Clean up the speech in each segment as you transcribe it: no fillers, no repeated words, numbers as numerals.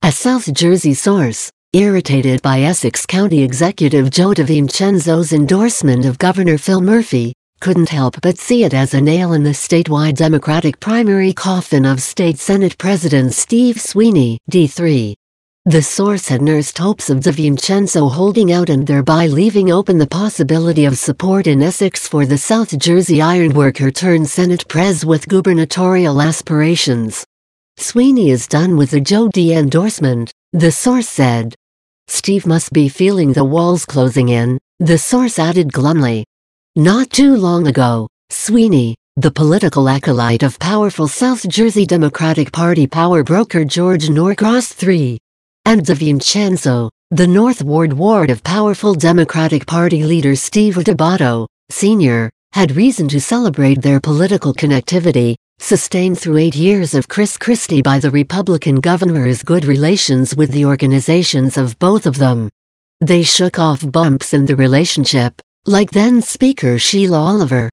A South Jersey source, irritated by Essex County Executive Joe DiVincenzo's endorsement of Governor Phil Murphy, couldn't help but see it as a nail in the statewide Democratic primary coffin of State Senate President Steve Sweeney, D3. The source had nursed hopes of DiVincenzo holding out and thereby leaving open the possibility of support in Essex for the South Jersey ironworker turned Senate Pres with gubernatorial aspirations. Sweeney is done with the Joe D endorsement, the source said. Steve must be feeling the walls closing in, the source added glumly. Not too long ago, Sweeney, the political acolyte of powerful South Jersey Democratic Party power broker George Norcross III, and DiVincenzo, the North Ward of powerful Democratic Party leader Steve Adubato, Sr., had reason to celebrate their political connectivity, sustained through 8 years of Chris Christie by the Republican governor's good relations with the organizations of both of them. They shook off bumps in the relationship, like then-Speaker Sheila Oliver,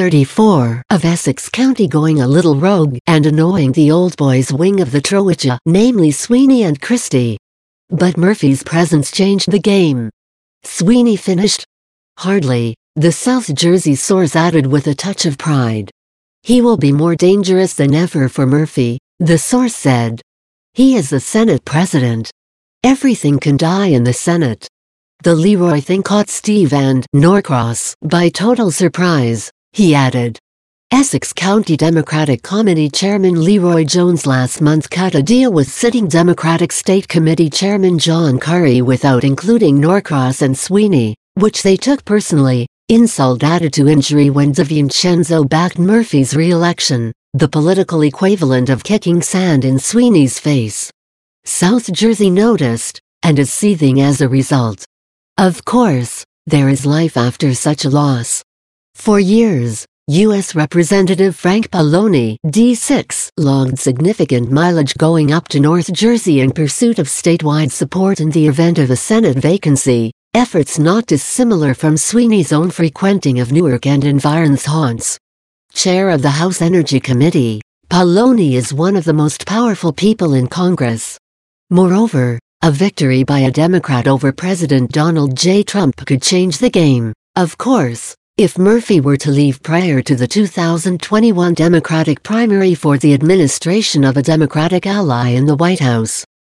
D34, of Essex County going a little rogue and annoying the old boys wing of the Troika, namely Sweeney and Christie. But Murphy's presence changed the game. Sweeney finished? Hardly, the South Jersey source added with a touch of pride. He will be more dangerous than ever for Murphy, the source said. He is the Senate president. Everything can die in the Senate. The Leroy thing caught Steve and Norcross by total surprise, he added. Essex County Democratic Committee Chairman Leroy Jones last month cut a deal with sitting Democratic State Committee Chairman John Curry without including Norcross and Sweeney, which they took personally. Insult added to injury when DiVincenzo backed Murphy's re-election, the political equivalent of kicking sand in Sweeney's face. South Jersey noticed, and is seething as a result. Of course, there is life after such a loss. For years, U.S. Representative Frank Pallone, D6, logged significant mileage going up to North Jersey in pursuit of statewide support in the event of a Senate vacancy, efforts not dissimilar from Sweeney's own frequenting of Newark and environs haunts. Chair of the House Energy Committee, Pallone is one of the most powerful people in Congress. Moreover, a victory by a Democrat over President Donald J. Trump could change the game, of course, if Murphy were to leave prior to the 2021 Democratic primary for the administration of a Democratic ally in the White House.